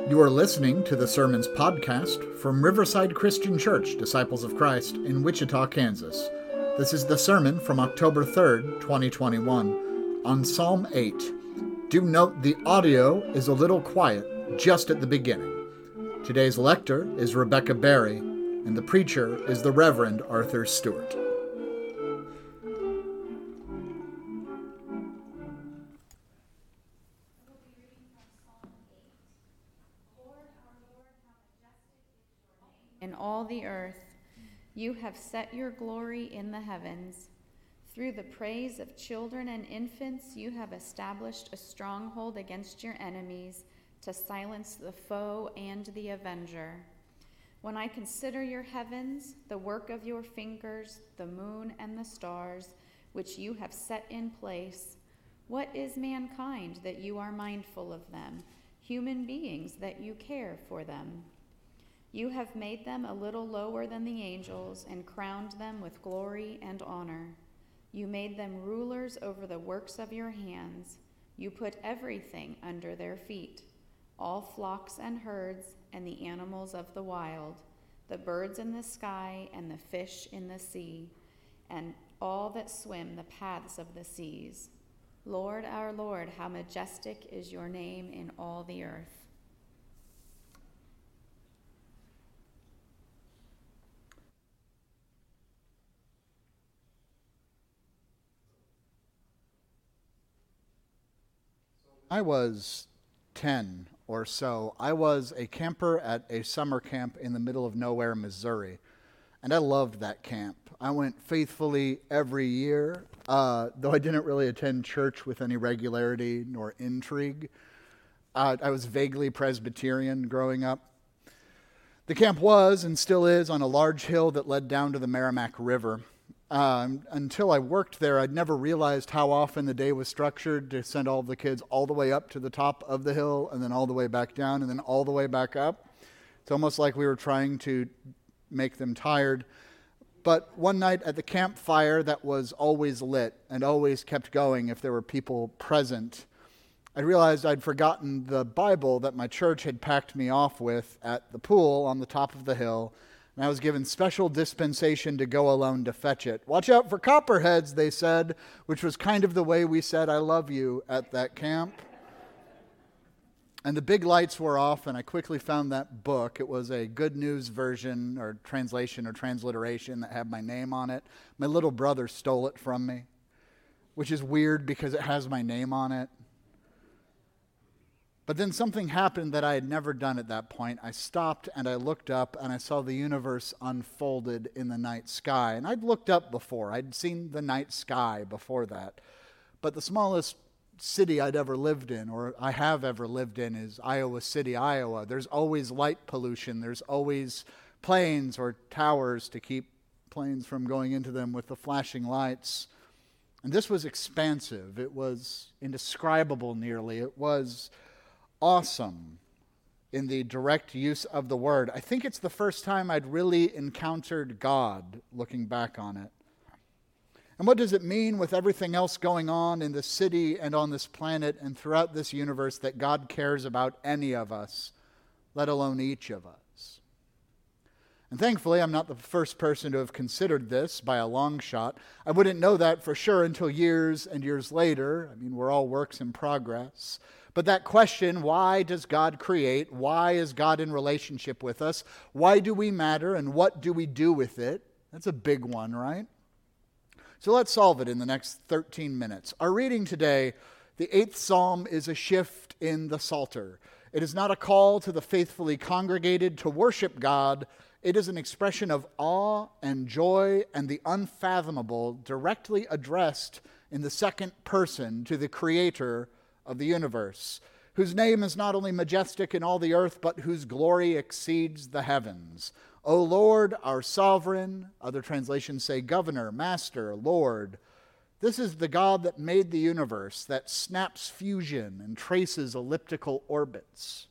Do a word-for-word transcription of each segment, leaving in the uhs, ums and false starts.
You are listening to the Sermons podcast from Riverside Christian Church, Disciples of Christ, in Wichita, Kansas. This is the sermon from October third, twenty twenty-one, on Psalm eight. Do note the audio is a little quiet just at the beginning. Today's lector is Rebecca Berry, and the preacher is the Reverend Arthur Stewart. In all the earth, you have set your glory in the heavens. Through the praise of children and infants, you have established a stronghold against your enemies to silence the foe and the avenger. When I consider your heavens, the work of your fingers, the moon and the stars, which you have set in place, what is mankind that you are mindful of them, human beings that you care for them? You have made them a little lower than the angels and crowned them with glory and honor. You made them rulers over the works of your hands. You put everything under their feet, all flocks and herds and the animals of the wild, the birds in the sky and the fish in the sea, and all that swim the paths of the seas. Lord, our Lord, how majestic is your name in all the earth. I was ten or so. I was a camper at a summer camp in the middle of nowhere, Missouri, and I loved that camp. I went faithfully every year, uh, though I didn't really attend church with any regularity nor intrigue. Uh, I was vaguely Presbyterian growing up. The camp was and still is on a large hill that led down to the Merrimack River. Um, until I worked there, I'd never realized how often the day was structured to send all the kids all the way up to the top of the hill and then all the way back down and then all the way back up. It's almost like we were trying to make them tired. But one night at the campfire that was always lit and always kept going if there were people present, I realized I'd forgotten the Bible that my church had packed me off with at the pool on the top of the hill. And I was given special dispensation to go alone to fetch it. Watch out for copperheads, they said, which was kind of the way we said I love you at that camp. And the big lights were off, and I quickly found that book. It was a Good News version or translation or transliteration that had my name on it. My little brother stole it from me, which is weird because it has my name on it. But then something happened that I had never done at that point. I stopped and I looked up and I saw the universe unfolded in the night sky. And I'd looked up before. I'd seen the night sky before that. But the smallest city I'd ever lived in, or I have ever lived in, is Iowa City, Iowa. There's always light pollution. There's always planes or towers to keep planes from going into them with the flashing lights. And this was expansive. It was indescribable nearly. It was awesome in the direct use of the word. I think it's the first time I'd really encountered God looking back on it. And what does it mean with everything else going on in the city and on this planet and throughout this universe that God cares about any of us, let alone each of us? And thankfully, I'm not the first person to have considered this by a long shot. I wouldn't know that for sure until years and years later. I mean, we're all works in progress. But that question, why does God create? Why is God in relationship with us? Why do we matter? And what do we do with it? That's a big one, right? So let's solve it in the next thirteen minutes. Our reading today, the eighth Psalm, is a shift in the Psalter. It is not a call to the faithfully congregated to worship God. It is an expression of awe and joy and the unfathomable directly addressed in the second person to the Creator of the universe, whose name is not only majestic in all the earth, but whose glory exceeds the heavens. O Lord, our sovereign, other translations say governor, master, Lord. This is the God that made the universe, that snaps fusion and traces elliptical orbits.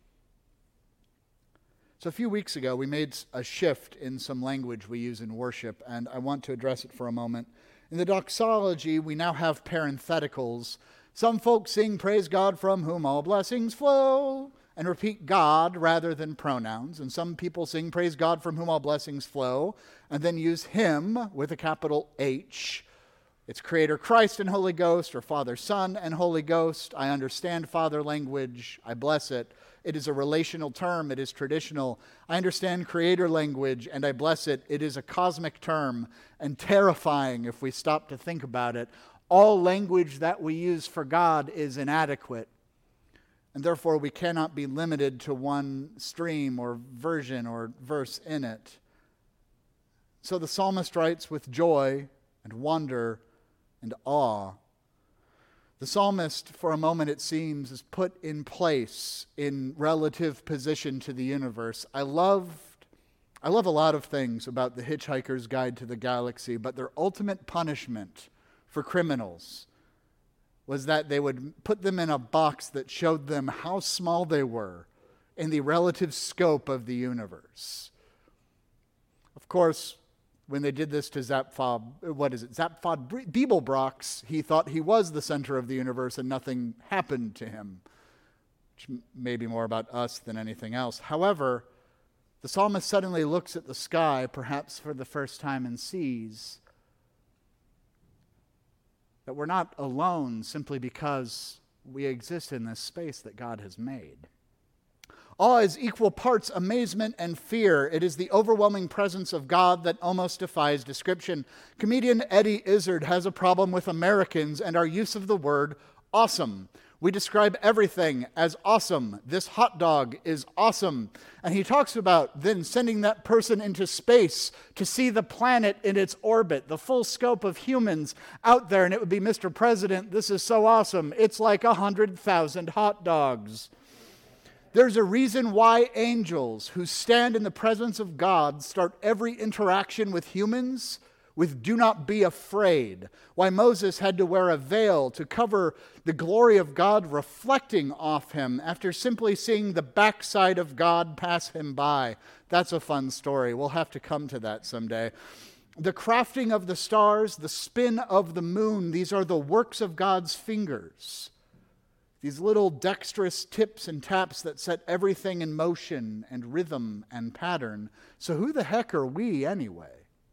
So a few weeks ago, we made a shift in some language we use in worship, and I want to address it for a moment. In the doxology, we now have parentheticals. Some folks sing, praise God from whom all blessings flow. and repeat God rather than pronouns. And some people sing praise God from whom all blessings flow, and then use him with a capital H. It's Creator Christ and Holy Ghost, or Father, Son, and Holy Ghost. I understand Father language. I bless it. It is a relational term. It is traditional. I understand Creator language, and I bless it. It is a cosmic term, and terrifying if we stop to think about it. All language that we use for God is inadequate, and therefore we cannot be limited to one stream or version or verse in it. So the psalmist writes with joy and wonder and awe. The psalmist, for a moment it seems, is put in place, in relative position to the universe. I loved, I love a lot of things about The Hitchhiker's Guide to the Galaxy, but their ultimate punishment for criminals was that they would put them in a box that showed them how small they were in the relative scope of the universe. Of course, when they did this to Zapfod, what is it, Zapfod Beeblebrox, he thought he was the center of the universe and nothing happened to him, which may be more about us than anything else. However, the psalmist suddenly looks at the sky, perhaps for the first time, and sees that we're not alone simply because we exist in this space that God has made. Awe is equal parts amazement and fear. It is the overwhelming presence of God that almost defies description. Comedian Eddie Izzard has a problem with Americans and our use of the word awesome. We describe everything as awesome. This hot dog is awesome. And he talks about then sending that person into space to see the planet in its orbit, the full scope of humans out there. And it would be, Mister President, this is so awesome. It's like a hundred thousand hot dogs. There's a reason why angels who stand in the presence of God start every interaction with humans with "do not be afraid." Why Moses had to wear a veil to cover the glory of God reflecting off him after simply seeing the backside of God pass him by. That's a fun story. We'll have to come to that someday. The crafting of the stars, the spin of the moon, these are the works of God's fingers. These little dexterous tips and taps that set everything in motion and rhythm and pattern. So who the heck are we anyway?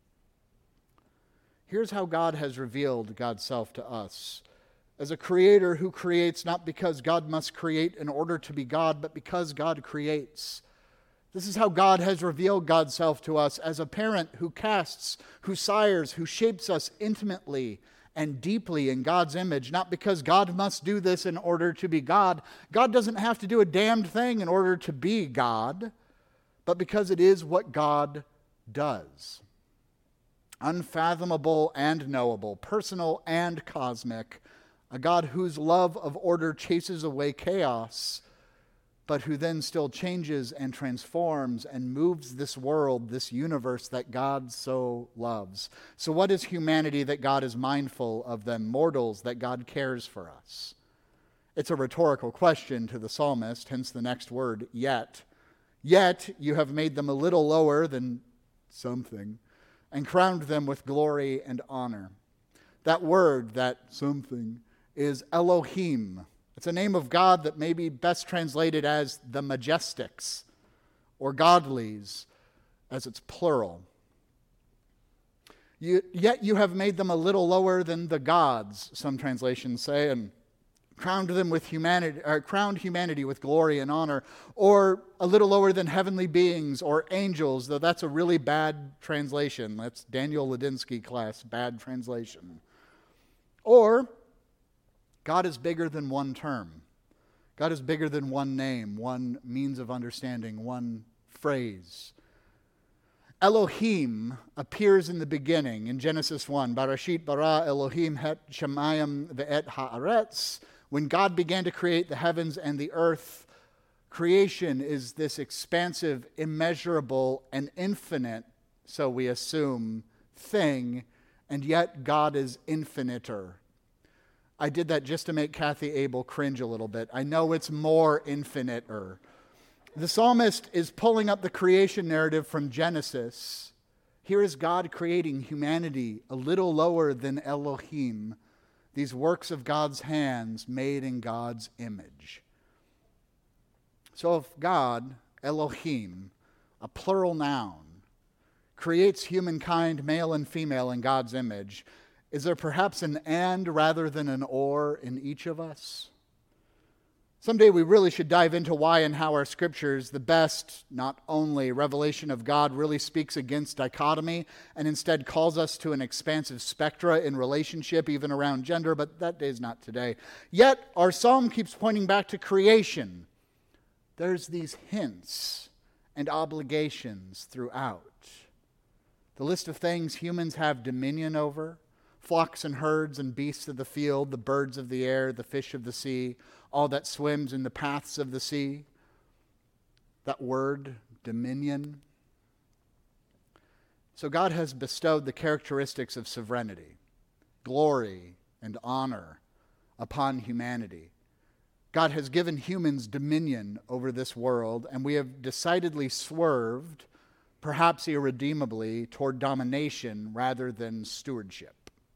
Here's how God has revealed God's self to us. As a creator who creates not because God must create in order to be God, but because God creates. This is how God has revealed God's self to us as a parent who casts, who sires, who shapes us intimately and deeply in God's image, not because God must do this in order to be God. God doesn't have to do a damned thing in order to be God, but because it is what God does. Unfathomable and knowable, personal and cosmic, a God whose love of order chases away chaos, but who then still changes and transforms and moves this world, this universe that God so loves. So what is humanity that God is mindful of them, mortals that God cares for us? It's a rhetorical question to the psalmist, hence the next word, yet. Yet you have made them a little lower than something, and crowned them with glory and honor. That word, that something, is Elohim. It's a name of God that may be best translated as the Majestics, or Godlies, as it's plural. You, yet you have made them a little lower than the gods, some translations say, and crowned them with humanity, or crowned humanity with glory and honor, or a little lower than heavenly beings or angels, though that's a really bad translation. That's Daniel Ladinsky class, bad translation. Or God is bigger than one term. God is bigger than one name, one means of understanding, one phrase. Elohim appears in the beginning in Genesis one. Barashit bara Elohim het shamayim ve'et haaretz. When God began to create the heavens and the earth, creation is this expansive, immeasurable, and infinite, so we assume, thing, and yet God is infiniter. I did that just to make Kathy Abel cringe a little bit. I know it's more infiniter. The psalmist is pulling up the creation narrative from Genesis. Here is God creating humanity a little lower than Elohim, these works of God's hands made in God's image. So if God, Elohim, a plural noun, creates humankind, male and female, in God's image, is there perhaps an and rather than an or in each of us? Someday we really should dive into why and how our scriptures, the best, not only revelation of God, really speaks against dichotomy and instead calls us to an expansive spectra in relationship, even around gender, but that day's not today. Yet our psalm keeps pointing back to creation. There's these hints and obligations throughout. The list of things humans have dominion over, flocks and herds and beasts of the field, the birds of the air, the fish of the sea, all that swims in the paths of the sea. That word, dominion. So God has bestowed the characteristics of sovereignty, glory, and honor upon humanity. God has given humans dominion over this world, and we have decidedly swerved, perhaps irredeemably, toward domination rather than stewardship.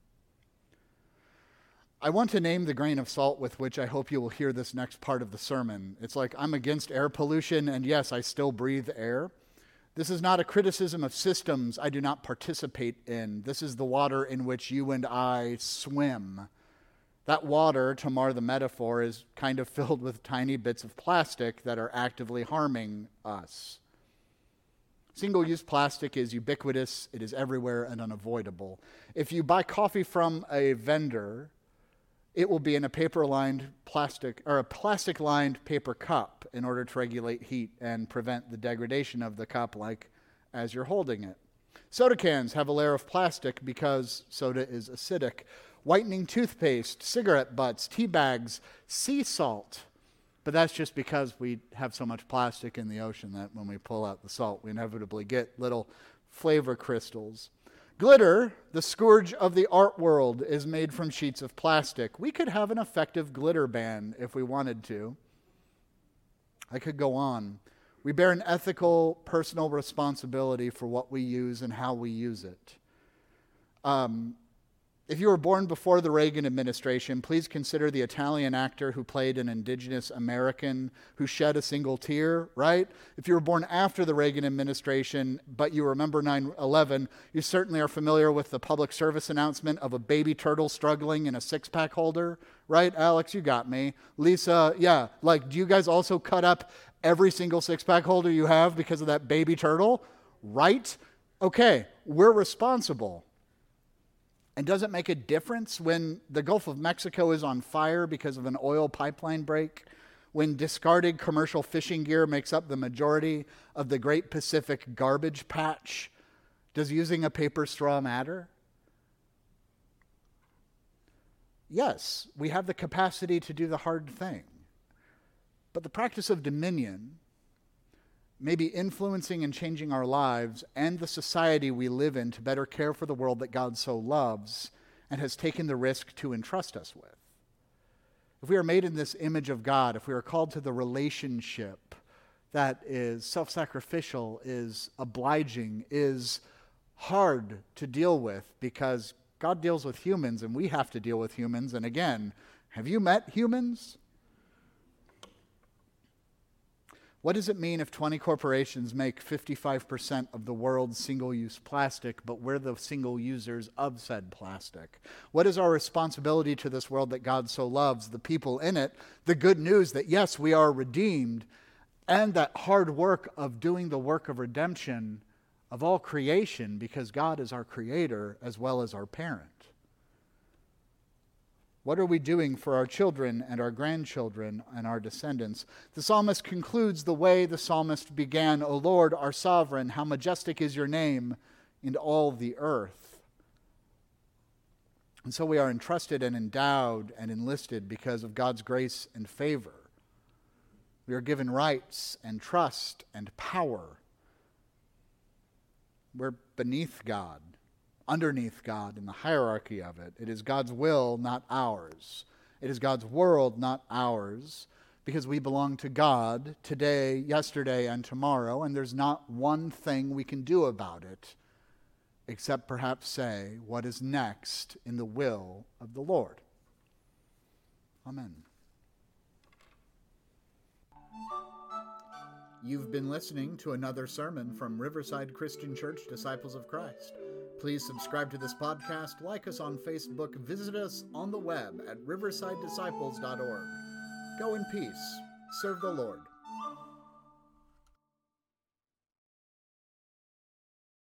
I want to name the grain of salt with which I hope you will hear this next part of the sermon. It's like I'm against air pollution, and yes, I still breathe air. This is not a criticism of systems I do not participate in. This is the water in which you and I swim. That water, to mar the metaphor, is kind of filled with tiny bits of plastic that are actively harming us. Single-use plastic is ubiquitous, it is everywhere and unavoidable. If you buy coffee from a vendor, it will be in a paper-lined plastic, or a plastic-lined paper cup in order to regulate heat and prevent the degradation of the cup like as you're holding it. Soda cans have a layer of plastic because soda is acidic. Whitening toothpaste, cigarette butts, tea bags, sea salt. But that's just because we have so much plastic in the ocean that when we pull out the salt, we inevitably get little flavor crystals. Glitter, the scourge of the art world, is made from sheets of plastic. We could have an effective glitter ban if we wanted to. I could go on. We bear an ethical, personal responsibility for what we use and how we use it. Um, If you were born before the Reagan administration, please consider the Italian actor who played an indigenous American who shed a single tear, right? If you were born after the Reagan administration, but you remember nine eleven, you certainly are familiar with the public service announcement of a baby turtle struggling in a six-pack holder, right? Alex, you got me. Lisa, yeah, like, do you guys also cut up every single six-pack holder you have because of that baby turtle? Right? Okay, we're responsible. And does it make a difference when the Gulf of Mexico is on fire because of an oil pipeline break? When discarded commercial fishing gear makes up the majority of the Great Pacific garbage patch? Does using a paper straw matter? Yes, we have the capacity to do the hard thing. But the practice of dominion may be influencing and changing our lives and the society we live in to better care for the world that God so loves and has taken the risk to entrust us with. If we are made in this image of God, if we are called to the relationship that is self-sacrificial, is obliging, is hard to deal with because God deals with humans and we have to deal with humans. And again, have you met humans? What does it mean if twenty corporations make fifty-five percent of the world's single-use plastic, but we're the single users of said plastic? What is our responsibility to this world that God so loves, the people in it, the good news that yes, we are redeemed, and that hard work of doing the work of redemption of all creation because God is our creator as well as our parent? What are we doing for our children and our grandchildren and our descendants? The psalmist concludes the way the psalmist began, O Lord, our sovereign, how majestic is your name in all the earth. And so we are entrusted and endowed and enlisted because of God's grace and favor. We are given rights and trust and power. We're beneath God. Underneath God in the hierarchy of it. It is God's will, not ours. It is God's world, not ours, because we belong to God today, yesterday, and tomorrow, and there's not one thing we can do about it except perhaps say what is next in the will of the Lord. Amen. You've been listening to another sermon from Riverside Christian Church Disciples of Christ. Please subscribe to this podcast, like us on Facebook, visit us on the web at riverside disciples dot org. Go in peace. Serve the Lord.